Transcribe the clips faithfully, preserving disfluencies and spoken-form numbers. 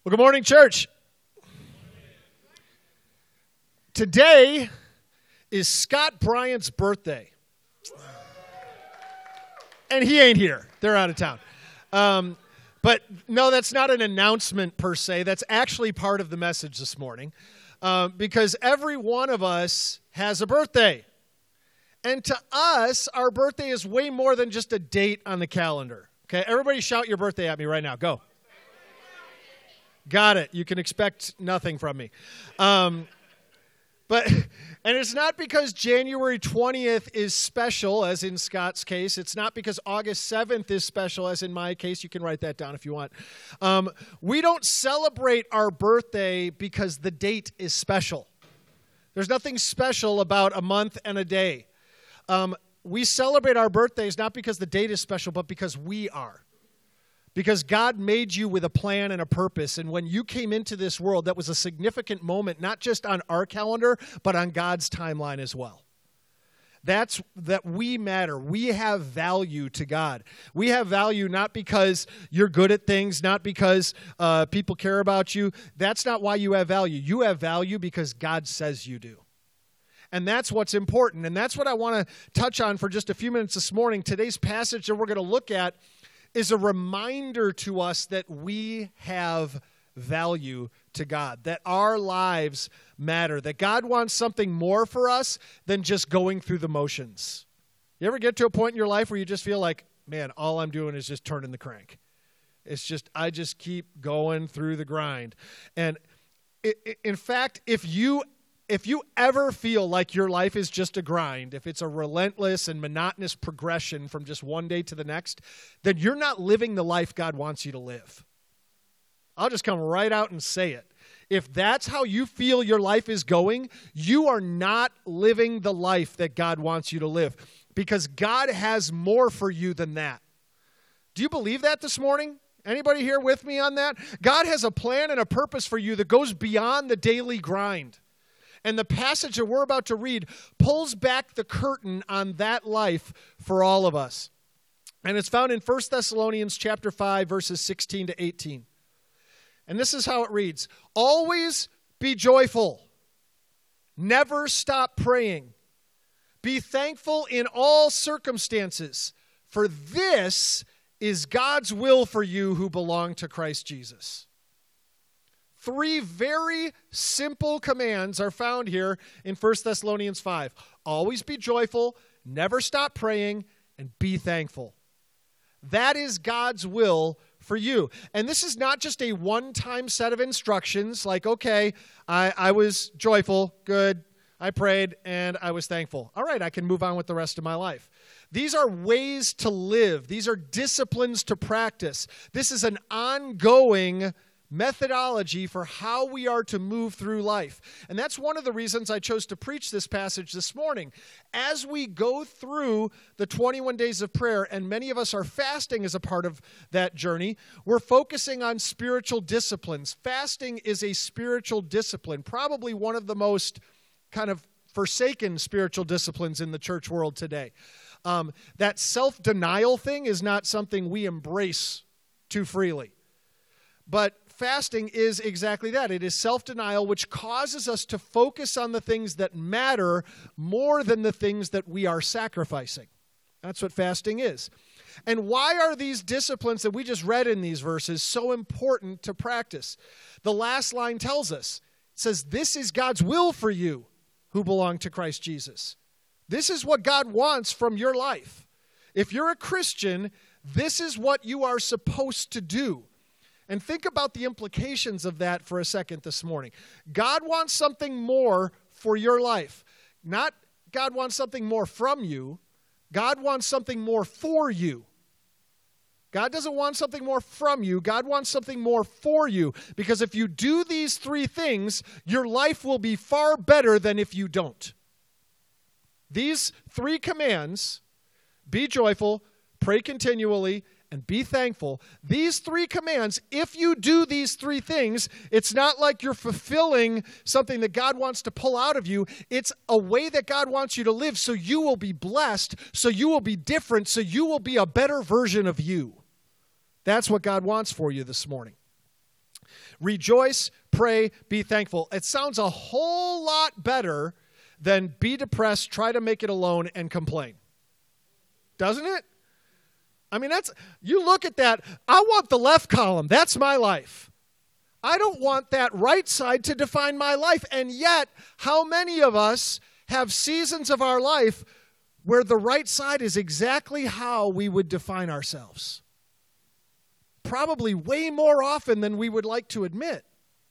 Well, good morning, church. Today is Scott Bryant's birthday. And he ain't here. They're out of town. Um, but no, that's not an announcement per se. That's actually part of the message this morning. Um, because every one of us has a birthday. And to us, our birthday is way more than just a date on the calendar. Okay, everybody shout your birthday at me right now. Go. Got it. You can expect nothing from me. Um, but, and it's not because January twentieth is special, as in Scott's case. It's not because August seventh is special, as in my case. You can write that down if you want. Um, we don't celebrate our birthday because the date is special. There's nothing special about a month and a day. Um, we celebrate our birthdays not because the date is special, but because we are. Because God made you with a plan and a purpose. And when you came into this world, that was a significant moment, not just on our calendar, but on God's timeline as well. That's that we matter. We have value to God. We have value not because you're good at things, not because uh, people care about you. That's not why you have value. You have value because God says you do. And that's what's important. And that's what I want to touch on for just a few minutes this morning. Today's passage that we're going to look at is a reminder to us that we have value to God, that our lives matter, that God wants something more for us than just going through the motions. You ever get to a point in your life where you just feel like, man, all I'm doing is just turning the crank. It's just, I just keep going through the grind. And it, it, in fact, if you If you ever feel like your life is just a grind, if it's a relentless and monotonous progression from just one day to the next, then you're not living the life God wants you to live. I'll just come right out and say it. If that's how you feel your life is going, you are not living the life that God wants you to live, because God has more for you than that. Do you believe that this morning? Anybody here with me on that? God has a plan and a purpose for you that goes beyond the daily grind. And the passage that we're about to read pulls back the curtain on that life for all of us. And it's found in First Thessalonians chapter five, verses sixteen to eighteen. And this is how it reads. Always be joyful. Never stop praying. Be thankful in all circumstances, for this is God's will for you who belong to Christ Jesus. Three very simple commands are found here in First Thessalonians five. Always be joyful, never stop praying, and be thankful. That is God's will for you. And this is not just a one-time set of instructions like, okay, I, I was joyful, good, I prayed, and I was thankful. All right, I can move on with the rest of my life. These are ways to live. These are disciplines to practice. This is an ongoing methodology for how we are to move through life. And that's one of the reasons I chose to preach this passage this morning. As we go through the twenty-one days of prayer, and many of us are fasting as a part of that journey, we're focusing on spiritual disciplines. Fasting is a spiritual discipline, probably one of the most kind of forsaken spiritual disciplines in the church world today. Um, that self-denial thing is not something we embrace too freely. But fasting is exactly that. It is self-denial, which causes us to focus on the things that matter more than the things that we are sacrificing. That's what fasting is. And why are these disciplines that we just read in these verses so important to practice? The last line tells us, it says, this is God's will for you who belong to Christ Jesus. This is what God wants from your life. If you're a Christian, this is what you are supposed to do. And think about the implications of that for a second this morning. God wants something more for your life. Not God wants something more from you. God wants something more for you. God doesn't want something more from you. God wants something more for you. Because if you do these three things, your life will be far better than if you don't. These three commands, be joyful, pray continually, and be thankful. These three commands, if you do these three things, it's not like you're fulfilling something that God wants to pull out of you. It's a way that God wants you to live so you will be blessed, so you will be different, so you will be a better version of you. That's what God wants for you this morning. Rejoice, pray, be thankful. It sounds a whole lot better than be depressed, try to make it alone, and complain. Doesn't it? I mean, that's, you look at that, I want the left column. That's my life. I don't want that right side to define my life. And yet, how many of us have seasons of our life where the right side is exactly how we would define ourselves? Probably way more often than we would like to admit.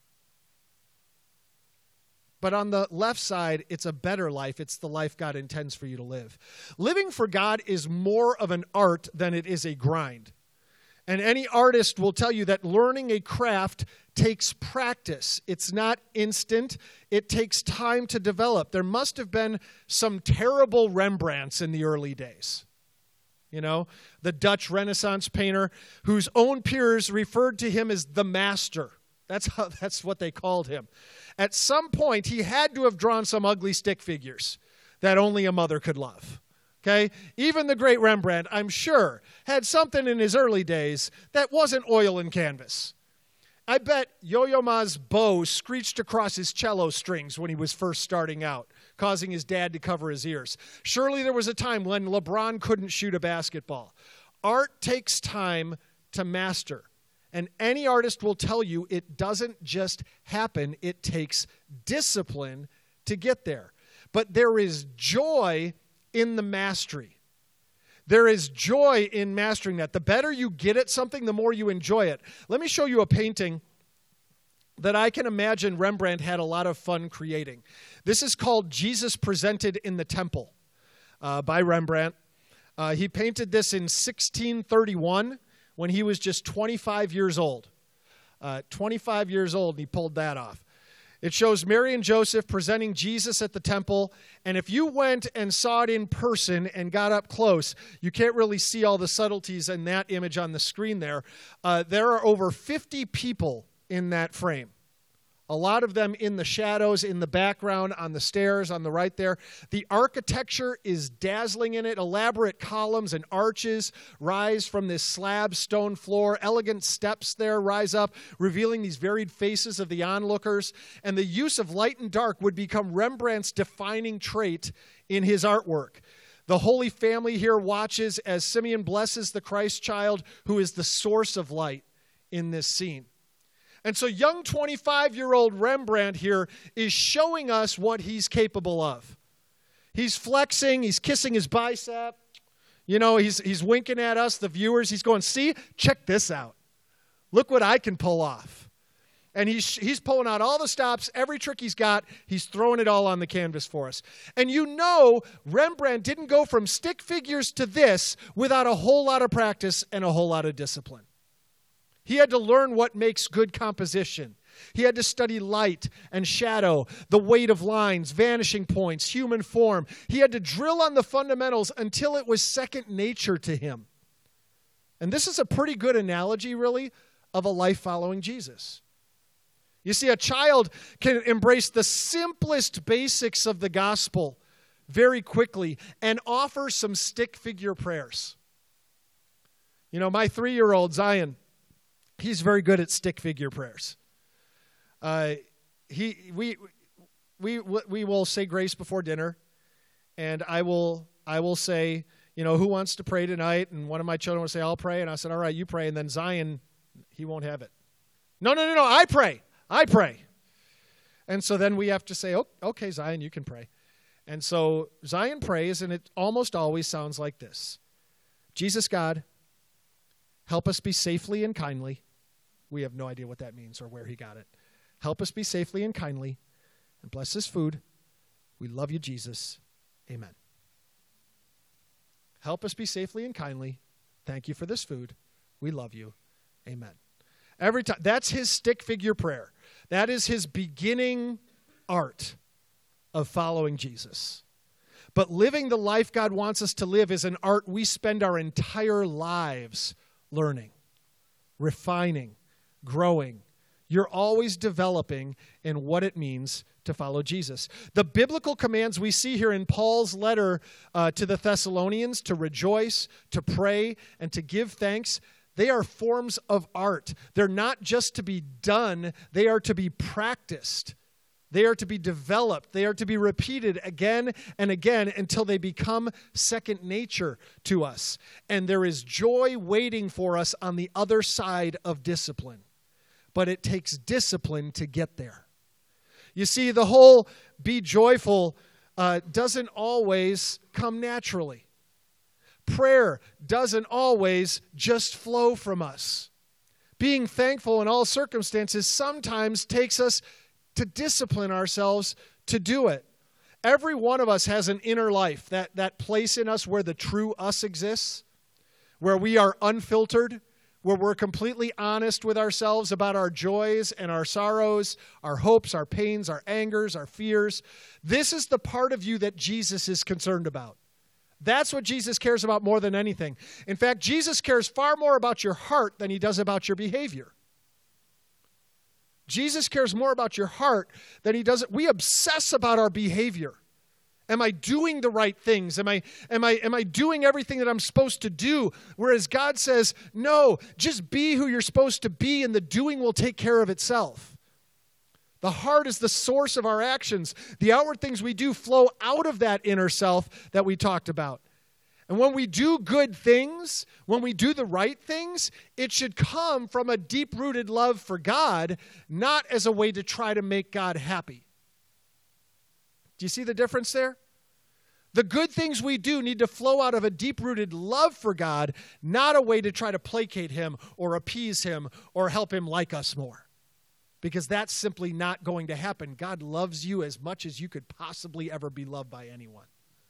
But on the left side, it's a better life. It's the life God intends for you to live. Living for God is more of an art than it is a grind. And any artist will tell you that learning a craft takes practice. It's not instant. It takes time to develop. There must have been some terrible Rembrandts in the early days. You know, the Dutch Renaissance painter whose own peers referred to him as the master. That's how, that's what they called him. At some point, he had to have drawn some ugly stick figures that only a mother could love. Okay? Even the great Rembrandt, I'm sure, had something in his early days that wasn't oil and canvas. I bet Yo-Yo Ma's bow screeched across his cello strings when he was first starting out, causing his dad to cover his ears. Surely there was a time when LeBron couldn't shoot a basketball. Art takes time to master. And any artist will tell you it doesn't just happen. It takes discipline to get there. But there is joy in the mastery. There is joy in mastering that. The better you get at something, the more you enjoy it. Let me show you a painting that I can imagine Rembrandt had a lot of fun creating. This is called Jesus Presented in the Temple uh, by Rembrandt. Uh, he painted this in sixteen thirty-one. When he was just twenty-five years old. Uh, twenty-five years old, and he pulled that off. It shows Mary and Joseph presenting Jesus at the temple, and if you went and saw it in person and got up close, you can't really see all the subtleties in that image on the screen there. Uh, there are over fifty people in that frame. A lot of them in the shadows, in the background, on the stairs, on the right there. The architecture is dazzling in it. Elaborate columns and arches rise from this slab stone floor. Elegant steps there rise up, revealing these varied faces of the onlookers. And the use of light and dark would become Rembrandt's defining trait in his artwork. The Holy Family here watches as Simeon blesses the Christ child, who is the source of light in this scene. And so young twenty-five-year-old Rembrandt here is showing us what he's capable of. He's flexing, he's kissing his bicep. You know, he's he's winking at us, the viewers. He's going, see, check this out. Look what I can pull off. And he's he's pulling out all the stops, every trick he's got. He's throwing it all on the canvas for us. And you know Rembrandt didn't go from stick figures to this without a whole lot of practice and a whole lot of discipline. He had to learn what makes good composition. He had to study light and shadow, the weight of lines, vanishing points, human form. He had to drill on the fundamentals until it was second nature to him. And this is a pretty good analogy, really, of a life following Jesus. You see, a child can embrace the simplest basics of the gospel very quickly and offer some stick figure prayers. You know, my three-year-old, Zion, he's very good at stick figure prayers. Uh, he we we we will say grace before dinner, and I will I will say, you know, who wants to pray tonight? And one of my children will say, I'll pray, and I said, all right, you pray. And then Zion, he won't have it. No, no, no, no, I pray, I pray. And so then we have to say, oh, okay, Zion, you can pray. And so Zion prays, and it almost always sounds like this: Jesus God, help us be safely and kindly. We have no idea what that means or where he got it. Help us be safely and kindly, and bless this food. We love you, Jesus. Amen. Help us be safely and kindly. Thank you for this food. We love you. Amen. Every time. That's his stick figure prayer. That is his beginning art of following Jesus. But living the life God wants us to live is an art we spend our entire lives learning, refining, growing. You're always developing in what it means to follow Jesus. The biblical commands we see here in Paul's letter uh, to the Thessalonians, to rejoice, to pray, and to give thanks, They are forms of art. They're not just to be done, they are to be practiced. They are to be developed. They are to be repeated again and again until they become second nature to us. And there is joy waiting for us on the other side of discipline. But it takes discipline to get there. You see, the whole be joyful uh, doesn't always come naturally. Prayer doesn't always just flow from us. Being thankful in all circumstances sometimes takes us to discipline ourselves to do it. Every one of us has an inner life, that, that place in us where the true us exists, where we are unfiltered, where we're completely honest with ourselves about our joys and our sorrows, our hopes, our pains, our angers, our fears. This is the part of you that Jesus is concerned about. That's what Jesus cares about more than anything. In fact, Jesus cares far more about your heart than he does about your behavior. Jesus cares more about your heart than he does. We obsess about our behavior. Am I doing the right things? Am I, am I, am I doing everything that I'm supposed to do? Whereas God says, no, just be who you're supposed to be and the doing will take care of itself. The heart is the source of our actions. The outward things we do flow out of that inner self that we talked about. And when we do good things, when we do the right things, it should come from a deep-rooted love for God, not as a way to try to make God happy. Do you see the difference there? The good things we do need to flow out of a deep-rooted love for God, not a way to try to placate him or appease him or help him like us more. Because that's simply not going to happen. God loves you as much as you could possibly ever be loved by anyone.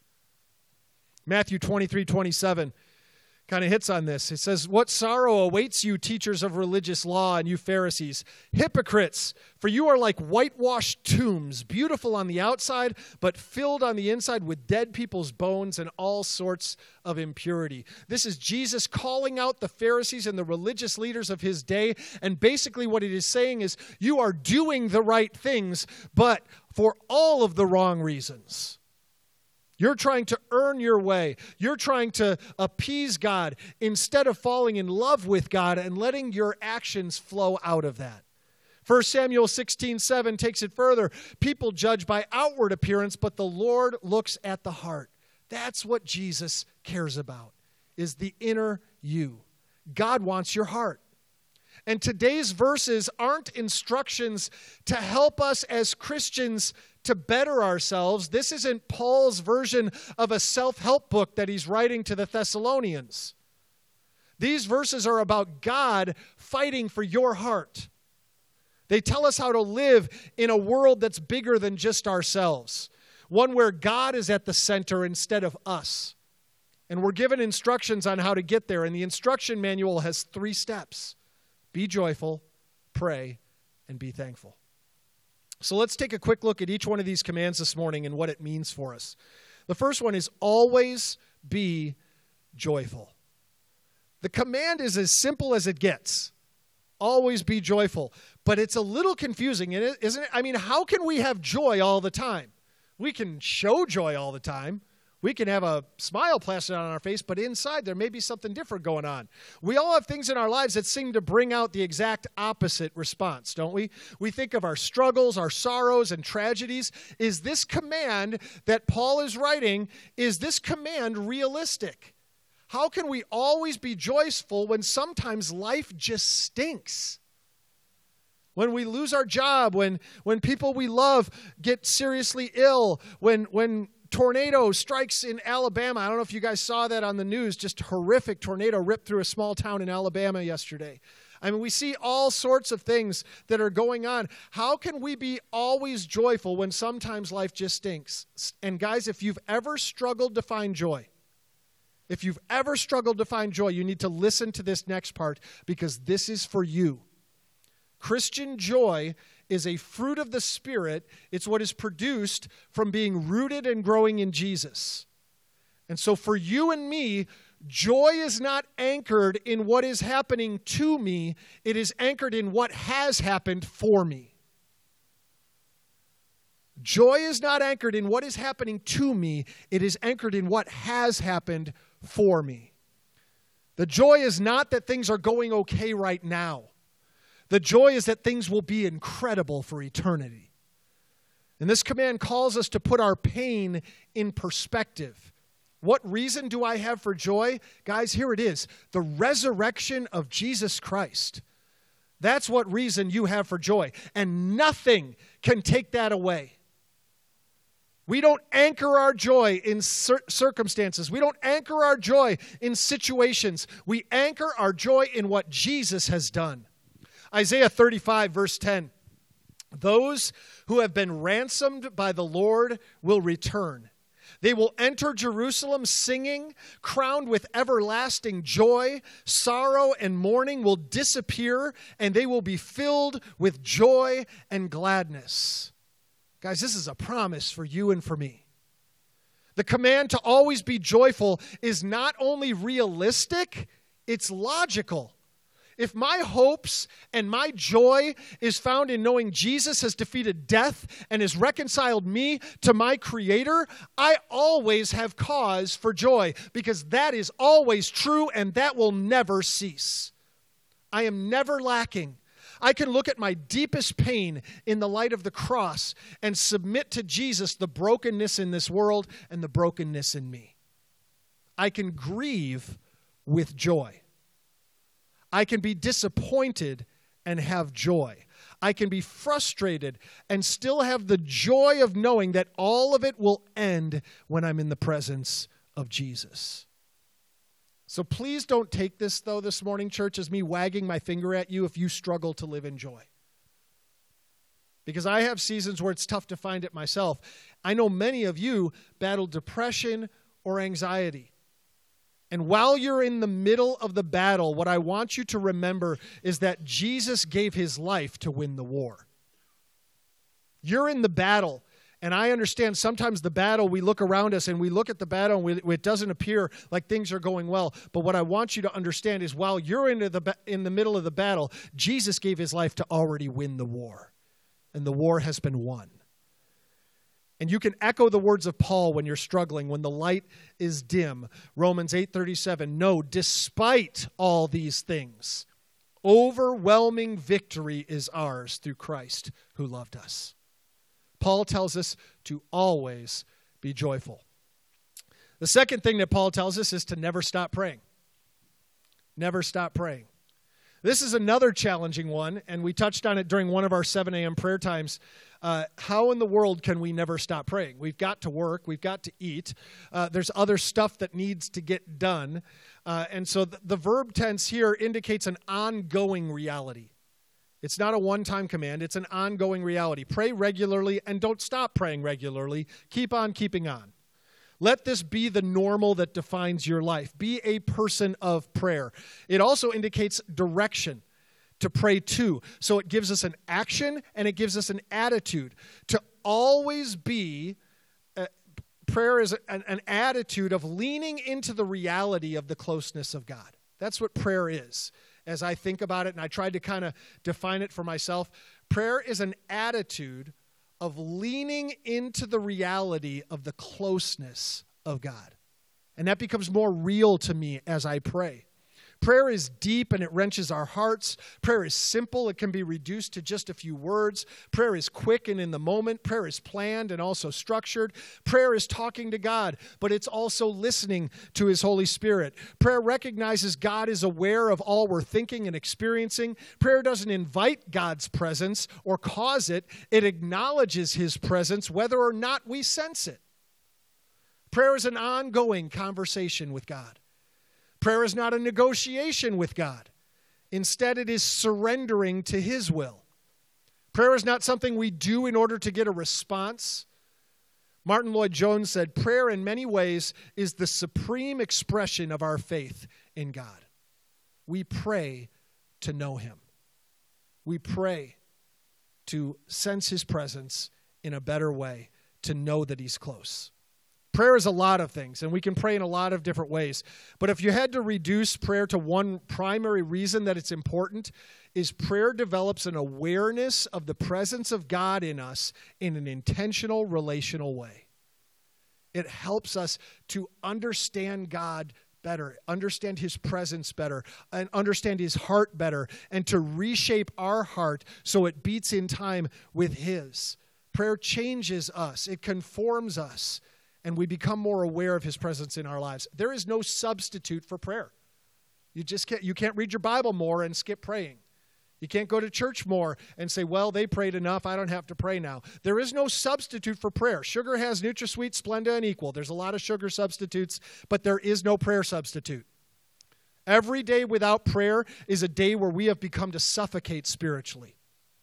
Matthew twenty-three twenty-seven kind of hits on this. It says, what sorrow awaits you, teachers of religious law, and you Pharisees, hypocrites, for you are like whitewashed tombs, beautiful on the outside, but filled on the inside with dead people's bones and all sorts of impurity. This is Jesus calling out the Pharisees and the religious leaders of his day, and basically what it is saying is, you are doing the right things, but for all of the wrong reasons. You're trying to earn your way. You're trying to appease God instead of falling in love with God and letting your actions flow out of that. First Samuel sixteen seven takes it further. People judge by outward appearance, but the Lord looks at the heart. That's what Jesus cares about, is the inner you. God wants your heart. And today's verses aren't instructions to help us as Christians to better ourselves. This isn't Paul's version of a self-help book that he's writing to the Thessalonians. These verses are about God fighting for your heart. They tell us how to live in a world that's bigger than just ourselves, one where God is at the center instead of us. And we're given instructions on how to get there, and the instruction manual has three steps. Be joyful, pray, and be thankful. So let's take a quick look at each one of these commands this morning and what it means for us. The first one is always be joyful. The command is as simple as it gets. Always be joyful. But it's a little confusing, isn't it? I mean, how can we have joy all the time? We can show joy all the time. We can have a smile plastered on our face, but inside there may be something different going on. We all have things in our lives that seem to bring out the exact opposite response, don't we? We think of our struggles, our sorrows, and tragedies. Is this command that Paul is writing, is this command realistic? How can we always be joyful when sometimes life just stinks? When we lose our job, when, when people we love get seriously ill, when, when tornado strikes in Alabama. I don't know if you guys saw that on the news. Just horrific tornado ripped through a small town in Alabama yesterday. I mean, we see all sorts of things that are going on. How can we be always joyful when sometimes life just stinks? And guys, if you've ever struggled to find joy, if you've ever struggled to find joy, you need to listen to this next part because this is for you. Christian joy is a fruit of the Spirit. It's what is produced from being rooted and growing in Jesus. And so for you and me, joy is not anchored in what is happening to me. It is anchored in what has happened for me. Joy is not anchored in what is happening to me. It is anchored in what has happened for me. The joy is not that things are going okay right now. The joy is that things will be incredible for eternity. And this command calls us to put our pain in perspective. What reason do I have for joy? Guys, here it is. The resurrection of Jesus Christ. That's what reason you have for joy. And nothing can take that away. We don't anchor our joy in cir- circumstances. We don't anchor our joy in situations. We anchor our joy in what Jesus has done. Isaiah thirty-five, verse ten. Those who have been ransomed by the Lord will return. They will enter Jerusalem singing, crowned with everlasting joy. Sorrow and mourning will disappear, and they will be filled with joy and gladness. Guys, this is a promise for you and for me. The command to always be joyful is not only realistic, it's logical. If my hopes and my joy is found in knowing Jesus has defeated death and has reconciled me to my Creator, I always have cause for joy because that is always true and that will never cease. I am never lacking. I can look at my deepest pain in the light of the cross and submit to Jesus the brokenness in this world and the brokenness in me. I can grieve with joy. I can be disappointed and have joy. I can be frustrated and still have the joy of knowing that all of it will end when I'm in the presence of Jesus. So please don't take this, though, this morning, church, as me wagging my finger at you if you struggle to live in joy. Because I have seasons where it's tough to find it myself. I know many of you battle depression or anxiety. And while you're in the middle of the battle, what I want you to remember is that Jesus gave his life to win the war. You're in the battle. And I understand sometimes the battle, we look around us and we look at the battle and we, it doesn't appear like things are going well. But what I want you to understand is while you're in the, in the middle of the battle, Jesus gave his life to already win the war. And the war has been won. And you can echo the words of Paul when you're struggling, when the light is dim. Romans eight thirty-seven, no, despite all these things, overwhelming victory is ours through Christ who loved us. Paul tells us to always be joyful. The second thing that Paul tells us is to never stop praying. Never stop praying. This is another challenging one, and we touched on it during one of our seven a.m. prayer times. Uh, how in the world can we never stop praying? We've got to work. We've got to eat. Uh, there's other stuff that needs to get done. Uh, and so the, the verb tense here indicates an ongoing reality. It's not a one-time command. It's an ongoing reality. Pray regularly and don't stop praying regularly. Keep on keeping on. Let this be the normal that defines your life. Be a person of prayer. It also indicates direction to pray to. So it gives us an action and it gives us an attitude. To always be, uh, prayer is an, an attitude of leaning into the reality of the closeness of God. That's what prayer is. As I think about it, and I tried to kind of define it for myself, prayer is an attitude of leaning into the reality of the closeness of God. And that becomes more real to me as I pray. Prayer is deep and it wrenches our hearts. Prayer is simple. It can be reduced to just a few words. Prayer is quick and in the moment. Prayer is planned and also structured. Prayer is talking to God, but it's also listening to his Holy Spirit. Prayer recognizes God is aware of all we're thinking and experiencing. Prayer doesn't invite God's presence or cause it. It acknowledges his presence whether or not we sense it. Prayer is an ongoing conversation with God. Prayer is not a negotiation with God. Instead, it is surrendering to his will. Prayer is not something we do in order to get a response. Martin Lloyd-Jones said, prayer in many ways is the supreme expression of our faith in God. We pray to know him. We pray to sense his presence in a better way, to know that he's close. Prayer is a lot of things, and we can pray in a lot of different ways. But if you had to reduce prayer to one primary reason that it's important, is prayer develops an awareness of the presence of God in us in an intentional, relational way. It helps us to understand God better, understand his presence better, and understand his heart better, and to reshape our heart so it beats in time with his. Prayer changes us. It conforms us, and we become more aware of his presence in our lives. There is no substitute for prayer. You just can't, you can't read your Bible more and skip praying. You can't go to church more and say, well, they prayed enough, I don't have to pray now. There is no substitute for prayer. Sugar has NutraSweet, Splenda, and Equal. There's a lot of sugar substitutes, but there is no prayer substitute. Every day without prayer is a day where we have become to suffocate spiritually.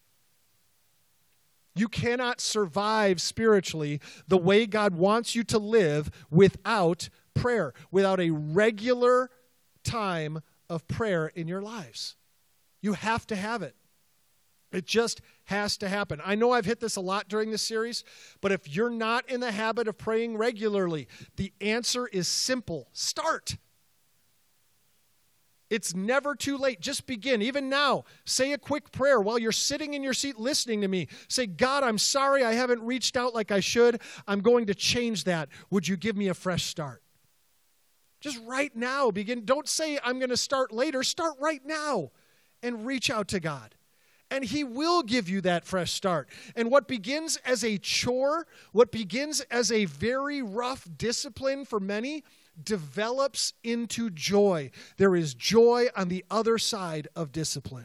You cannot survive spiritually the way God wants you to live without prayer, without a regular time of prayer in your lives. You have to have it. It just has to happen. I know I've hit this a lot during this series, but if you're not in the habit of praying regularly, the answer is simple. Start. It's never too late. Just begin. Even now, say a quick prayer while you're sitting in your seat listening to me. Say, God, I'm sorry I haven't reached out like I should. I'm going to change that. Would you give me a fresh start? Just right now, begin. Don't say I'm going to start later. Start right now and reach out to God. And he will give you that fresh start. And what begins as a chore, what begins as a very rough discipline for many, develops into joy. There is joy on the other side of discipline.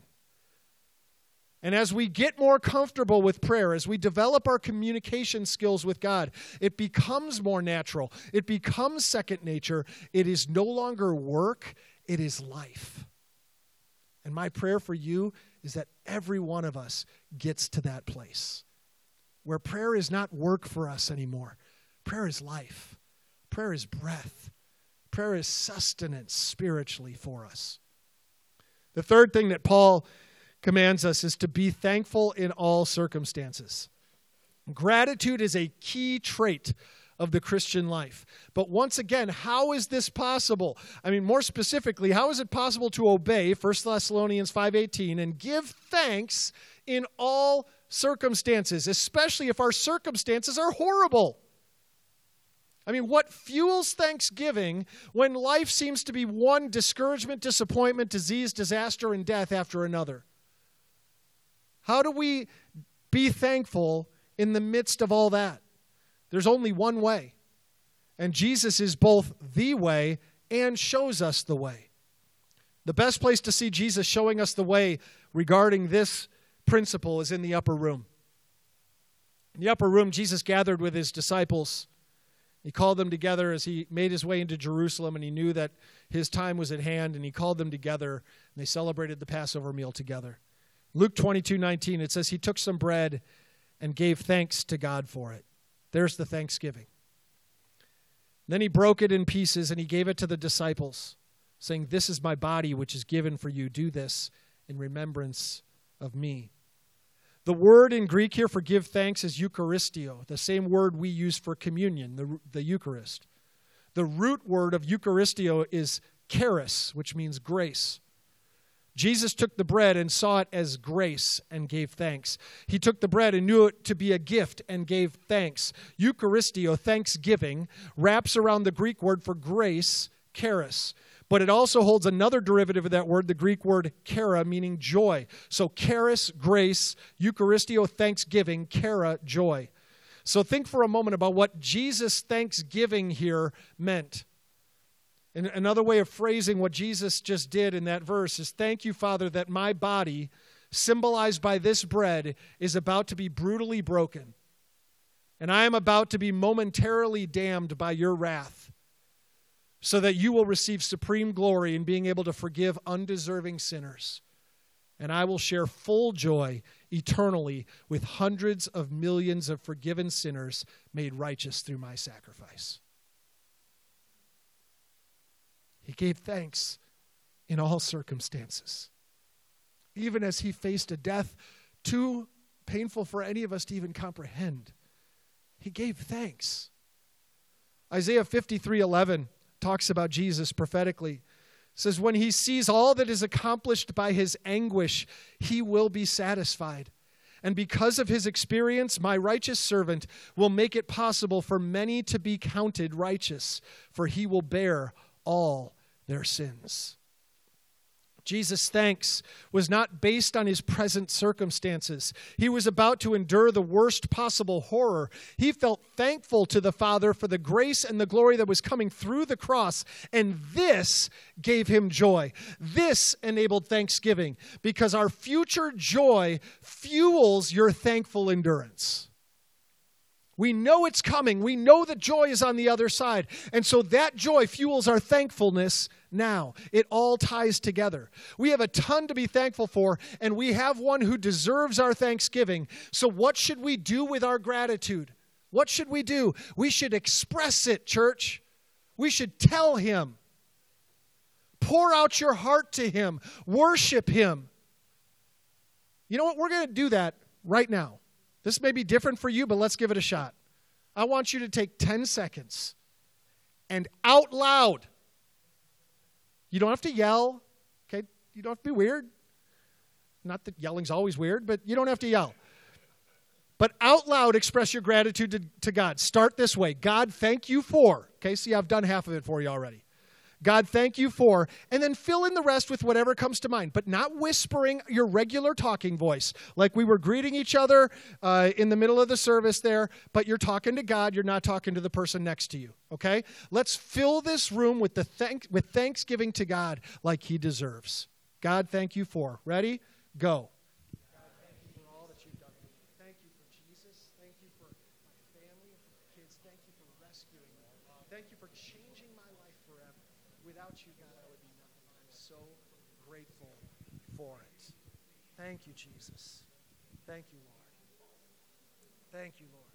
And as we get more comfortable with prayer, as we develop our communication skills with God, it becomes more natural. It becomes second nature. It is no longer work, it is life. And my prayer for you is that every one of us gets to that place where prayer is not work for us anymore. Prayer is life. Prayer is breath. Prayer is sustenance spiritually for us. The third thing that Paul commands us is to be thankful in all circumstances. Gratitude is a key trait of the Christian life. But once again, how is this possible? I mean, more specifically, how is it possible to obey First Thessalonians five eighteen and give thanks in all circumstances, especially if our circumstances are horrible? I mean, what fuels thanksgiving when life seems to be one discouragement, disappointment, disease, disaster, and death after another? How do we be thankful in the midst of all that? There's only one way, and Jesus is both the way and shows us the way. The best place to see Jesus showing us the way regarding this principle is in the upper room. In the upper room, Jesus gathered with his disciples. He called them together as he made his way into Jerusalem, and he knew that his time was at hand, and he called them together, and they celebrated the Passover meal together. Luke twenty-two nineteen, it says, he took some bread and gave thanks to God for it. There's the thanksgiving. Then he broke it in pieces and he gave it to the disciples, saying, this is my body which is given for you. Do this in remembrance of me. The word in Greek here for give thanks is Eucharistio, the same word we use for communion, the, the Eucharist. The root word of Eucharistio is charis, which means grace. Jesus took the bread and saw it as grace and gave thanks. He took the bread and knew it to be a gift and gave thanks. Eucharistio, thanksgiving, wraps around the Greek word for grace, charis. But it also holds another derivative of that word, the Greek word chara, meaning joy. So charis, grace, Eucharistio, thanksgiving, chara, joy. So think for a moment about what Jesus' thanksgiving here meant. And another way of phrasing what Jesus just did in that verse is, thank you, Father, that my body, symbolized by this bread, is about to be brutally broken. And I am about to be momentarily damned by your wrath, so that you will receive supreme glory in being able to forgive undeserving sinners. And I will share full joy eternally with hundreds of millions of forgiven sinners made righteous through my sacrifice. He gave thanks in all circumstances, even as he faced a death too painful for any of us to even comprehend. He gave thanks. Isaiah fifty-three eleven talks about Jesus prophetically. It says, when he sees all that is accomplished by his anguish, he will be satisfied. And because of his experience, my righteous servant will make it possible for many to be counted righteous, for he will bear all their sins. Jesus' thanks was not based on his present circumstances. He was about to endure the worst possible horror. He felt thankful to the Father for the grace and the glory that was coming through the cross, and this gave him joy. This enabled thanksgiving, because our future joy fuels your thankful endurance. We know it's coming. We know that joy is on the other side. And so that joy fuels our thankfulness now. It all ties together. We have a ton to be thankful for, and we have one who deserves our thanksgiving. So what should we do with our gratitude? What should we do? We should express it, church. We should tell him. Pour out your heart to him. Worship him. You know what? We're going to do that right now. This may be different for you, but let's give it a shot. I want you to take ten seconds and out loud. You don't have to yell, okay? You don't have to be weird. Not that yelling's always weird, but you don't have to yell. But out loud express your gratitude to, to God. Start this way. God, thank you for. Okay, see, I've done half of it for you already. God, thank you for, and then fill in the rest with whatever comes to mind, but not whispering your regular talking voice, like we were greeting each other uh, in the middle of the service there, but you're talking to God, you're not talking to the person next to you, okay? Let's fill this room with the thank with thanksgiving to God like he deserves. God, thank you for. Ready? Go. God, thank you for all that you've done for me. Thank you for Jesus. Thank you for my family and for my kids. Thank you for rescuing me. Thank you for changing my life forever. Without you, God, I would be nothing. I'm so grateful for it. Thank you, Jesus. Thank you, Lord. Thank you, Lord.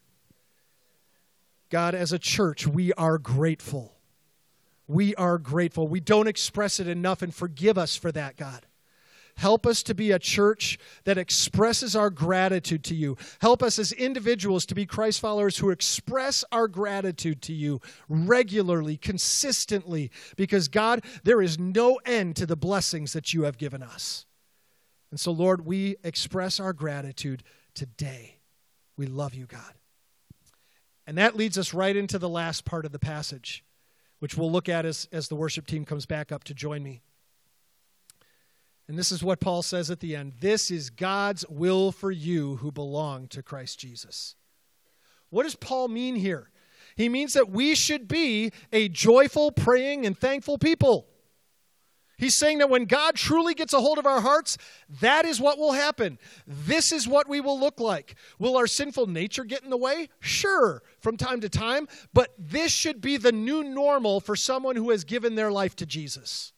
God, as a church, we are grateful. We are grateful. We don't express it enough, and forgive us for that, God. Help us to be a church that expresses our gratitude to you. Help us as individuals to be Christ followers who express our gratitude to you regularly, consistently, because, God, there is no end to the blessings that you have given us. And so, Lord, we express our gratitude today. We love you, God. And that leads us right into the last part of the passage, which we'll look at as, as the worship team comes back up to join me. And this is what Paul says at the end. This is God's will for you who belong to Christ Jesus. What does Paul mean here? He means that we should be a joyful, praying, and thankful people. He's saying that when God truly gets a hold of our hearts, that is what will happen. This is what we will look like. Will our sinful nature get in the way? Sure, from time to time. But this should be the new normal for someone who has given their life to Jesus.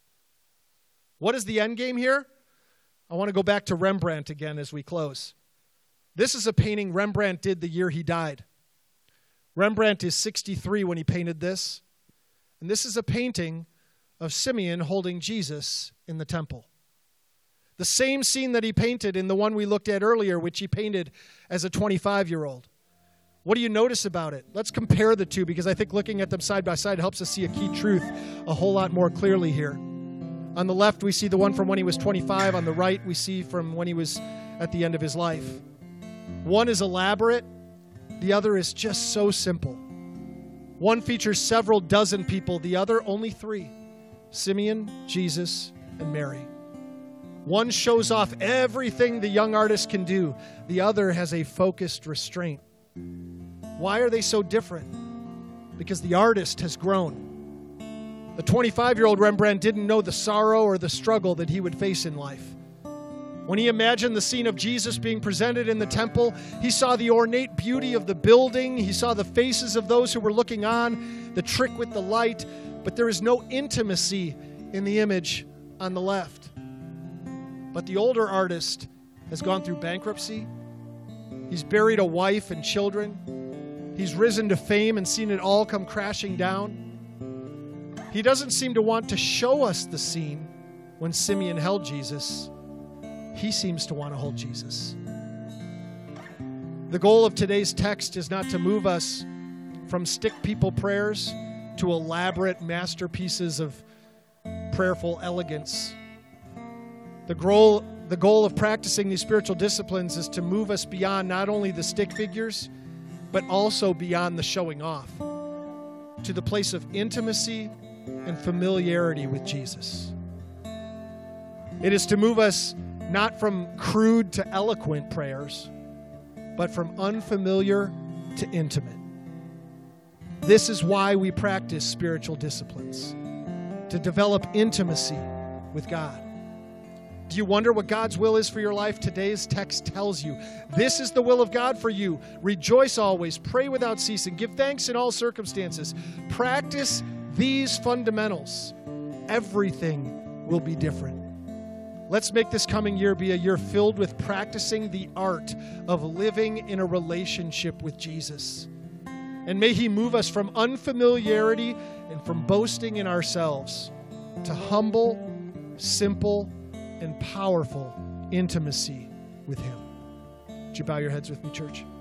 What is the end game here? I want to go back to Rembrandt again as we close. This is a painting Rembrandt did the year he died. Rembrandt is sixty-three when he painted this. And this is a painting of Simeon holding Jesus in the temple. The same scene that he painted in the one we looked at earlier, which he painted as a twenty-five-year-old. What do you notice about it? Let's compare the two, because I think looking at them side by side helps us see a key truth a whole lot more clearly here. On the left, we see the one from when he was twenty-five. On the right, we see from when he was at the end of his life. One is elaborate. The other is just so simple. One features several dozen people. The other, only three. Simeon, Jesus, and Mary. One shows off everything the young artist can do. The other has a focused restraint. Why are they so different? Because the artist has grown. The twenty-five-year-old Rembrandt didn't know the sorrow or the struggle that he would face in life. When he imagined the scene of Jesus being presented in the temple, he saw the ornate beauty of the building. He saw the faces of those who were looking on, the trick with the light, but there is no intimacy in the image on the left. But the older artist has gone through bankruptcy. He's buried a wife and children. He's risen to fame and seen it all come crashing down. He doesn't seem to want to show us the scene when Simeon held Jesus. He seems to want to hold Jesus. The goal of today's text is not to move us from stick people prayers to elaborate masterpieces of prayerful elegance. The goal, the goal of practicing these spiritual disciplines is to move us beyond not only the stick figures, but also beyond the showing off, to the place of intimacy and familiarity with Jesus. It is to move us not from crude to eloquent prayers, but from unfamiliar to intimate. This is why we practice spiritual disciplines, to develop intimacy with God. Do you wonder what God's will is for your life? Today's text tells you, this is the will of God for you. Rejoice always, pray without ceasing, give thanks in all circumstances. Practice these fundamentals. Everything will be different. Let's make this coming year be a year filled with practicing the art of living in a relationship with Jesus. And may He move us from unfamiliarity and from boasting in ourselves to humble, simple, and powerful intimacy with Him. Would you bow your heads with me, church?